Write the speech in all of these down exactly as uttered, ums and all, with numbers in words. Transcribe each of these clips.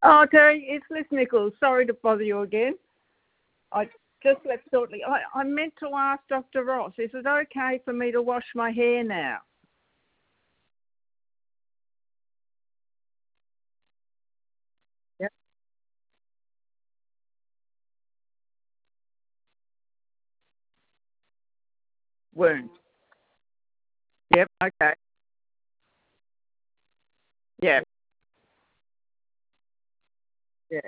Oh, Terry, it's Liz Nichols. Sorry to bother you again. I just left shortly. I, I meant to ask Doctor Ross, is it okay for me to wash my hair now? Yep. Wound. Yep, okay. Yeah. Yeah.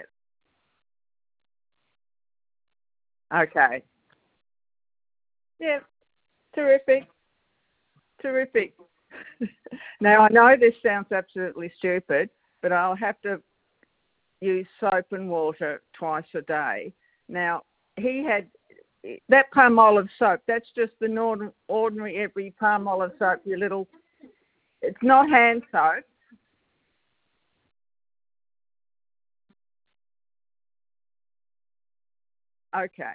Okay. Yeah. Terrific. Terrific. Now, I know this sounds absolutely stupid, but I'll have to use soap and water twice a day. Now, he had that palm olive soap. That's just the normal, ordinary, every palm olive soap, your little, it's not hand soap. Okay.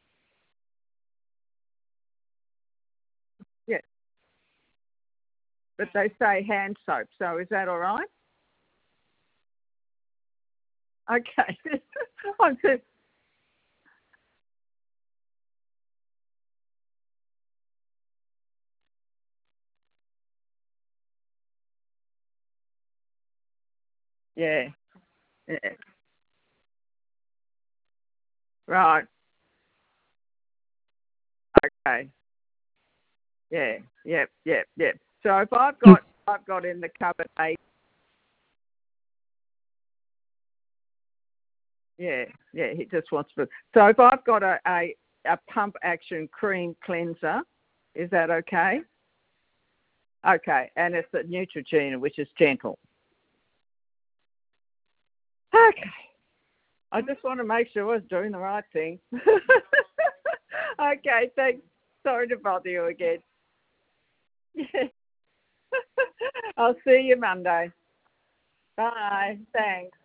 Yeah. But they say hand soap, so is that all right? Okay. I'm just, yeah. Yeah. Right. Okay. Yeah. Yep. Yep. Yep. So if I've got, I've got in the cupboard a, yeah, yeah, he just wants to. So if I've got a, a, a pump action cream cleanser, is that okay? Okay. And it's a Neutrogena, which is gentle. Okay. I just want to make sure I was doing the right thing. Okay, thanks. Sorry to bother you again. I'll see you Monday. Bye. Thanks.